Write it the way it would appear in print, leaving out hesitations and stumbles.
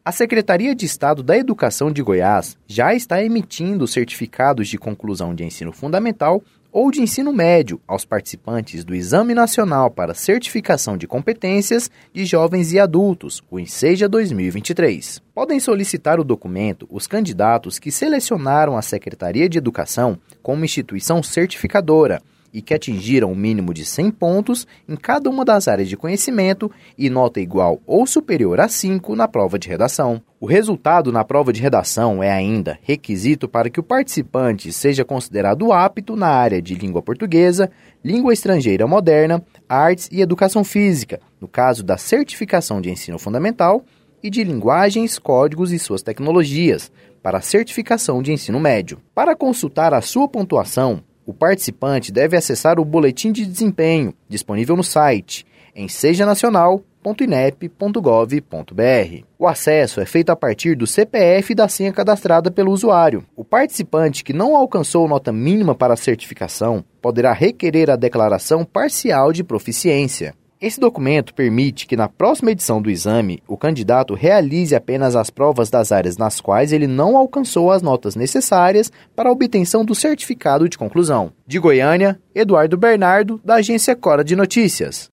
A Secretaria de Estado da Educação de Goiás já está emitindo certificados de conclusão de ensino fundamental ou de ensino médio aos participantes do Exame Nacional para Certificação de Competências de Jovens e Adultos, o ENSEJA 2023. Podem solicitar o documento os candidatos que selecionaram a Secretaria de Educação como instituição certificadora e que atingiram o mínimo de 100 pontos em cada uma das áreas de conhecimento e nota igual ou superior a 5 na prova de redação. O resultado na prova de redação é ainda requisito para que o participante seja considerado apto na área de língua portuguesa, língua estrangeira moderna, artes e educação física, no caso da certificação de ensino fundamental, e de linguagens, códigos e suas tecnologias, para a certificação de ensino médio. Para consultar a sua pontuação, o participante deve acessar o Boletim de Desempenho, disponível no site ensejanacional.inep.gov.br. O acesso é feito a partir do CPF e da senha cadastrada pelo usuário. O participante que não alcançou nota mínima para a certificação poderá requerer a declaração parcial de proficiência. Esse documento permite que na próxima edição do exame, o candidato realize apenas as provas das áreas nas quais ele não alcançou as notas necessárias para a obtenção do certificado de conclusão. De Goiânia, Eduardo Bernardo, da agência Cora de Notícias.